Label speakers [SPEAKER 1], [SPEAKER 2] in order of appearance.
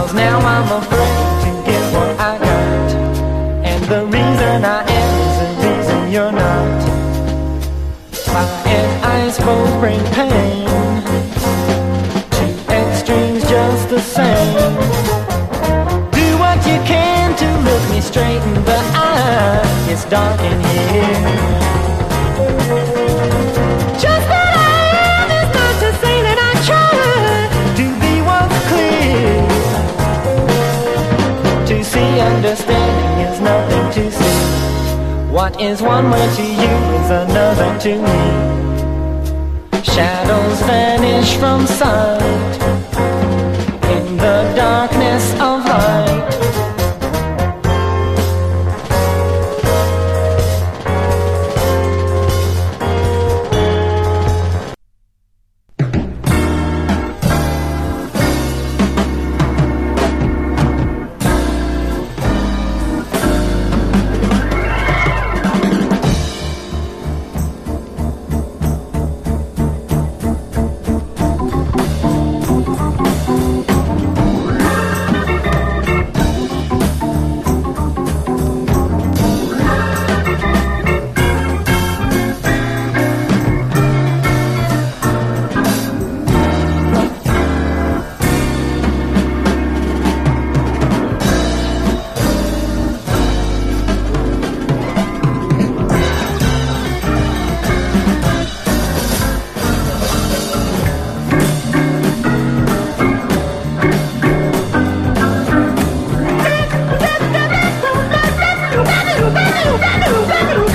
[SPEAKER 1] 'cause now I'm afraid to give what I got. And the reason I am is the reason you're not. Fire and ice both bring pain, two extremes just the same. Do what you can to look me straight in the eye. It's dark in here. Just that I am is not to say that I try to be what's clear. To see understanding is nothing to see. What is one way to you is another to me. Shadows vanish from sight in the darkness of light.
[SPEAKER 2] Better